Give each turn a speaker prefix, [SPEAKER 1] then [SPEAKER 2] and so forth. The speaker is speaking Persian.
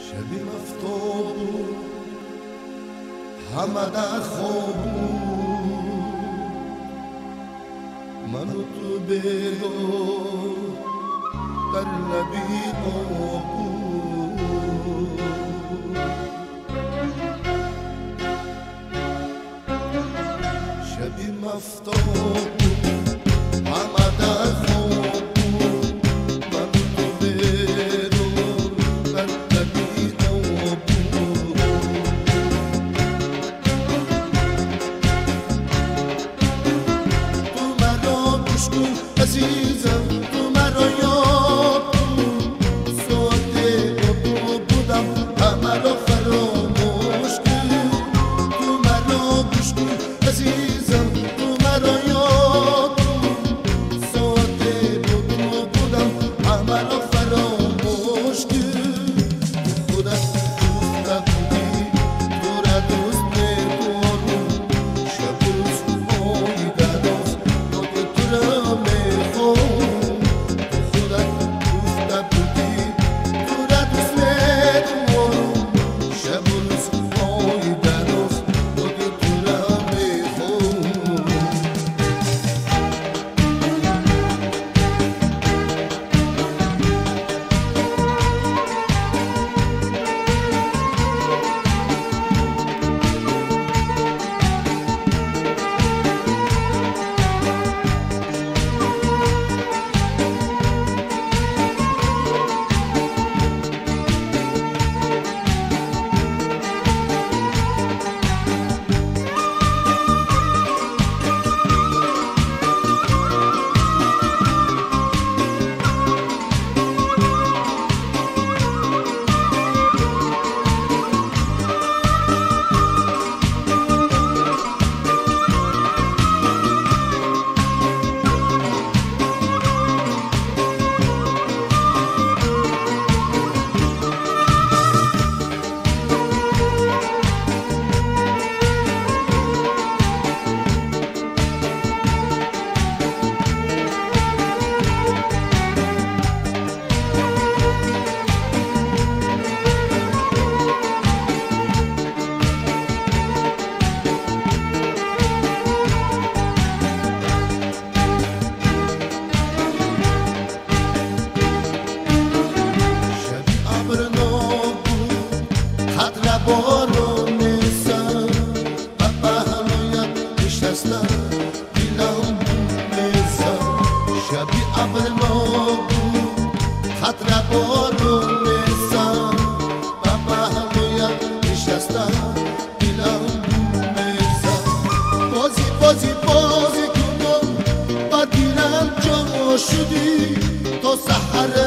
[SPEAKER 1] شبی مفتوح همه در خواب من و تو بیگاه در لبی آب شبی مفتوح همه در خواب عزیزم تو مرا یاد کن ساده و بودم همه را فراموش کن تو مرا گوش کن عزیزم تو مرا یاد کن ساده و بودم همه را فراموش کن تو خودت دوست نبودی تو را دوست ندارم شب روز فایده دست داده تو را بارون نیستم و هنویت نشستم دیلم نیستم شبی ابر نابو خطر بارون نیستم و هنویت نشستم دیلم نیستم بازی کنم و دیرم جا شدی تا سحر